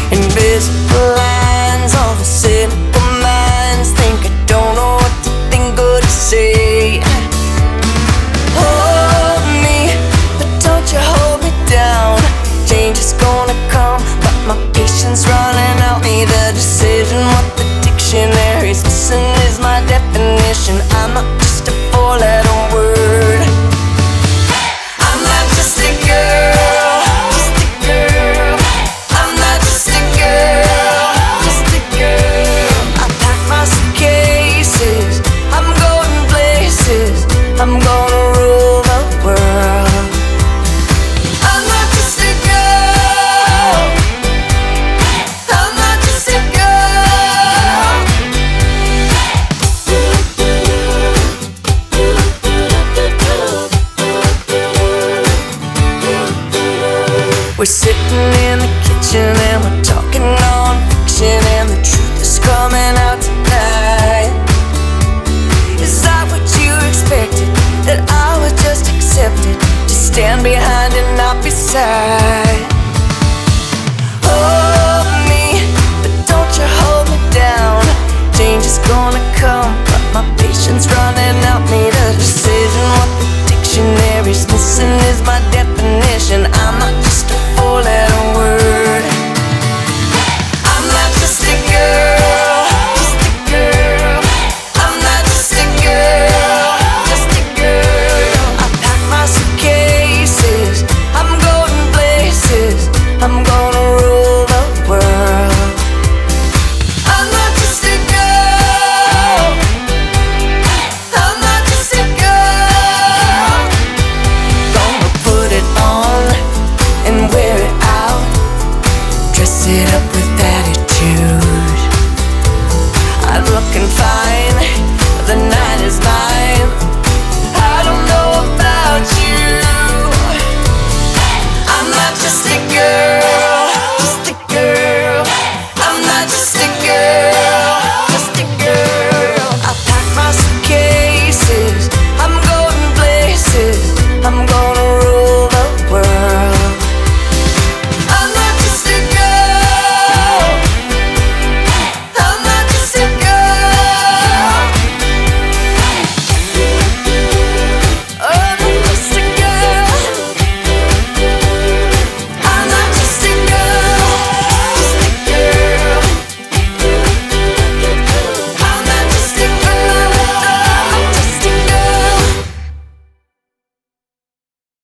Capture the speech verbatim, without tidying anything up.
Invisible lines of the cynical minds think I don't know what to think or to say. Hold me, but don't you hold me down. Change is gonna come, but my patience running out. Need a decision, what the dictionary's missing is my definition. I'm not just a four-letter word. I'm not just a girl, just a girl. I'm not just a girl, just a girl. I pack my suitcases, I'm going places, I'm gonna rule the world. I'm not just a girl, I'm not just a girl. We're sitting in the kitchen and we're talking non-fiction, and the truth is coming out tonight. Is that what you expected? That I would just accept it, just stand behind and not beside?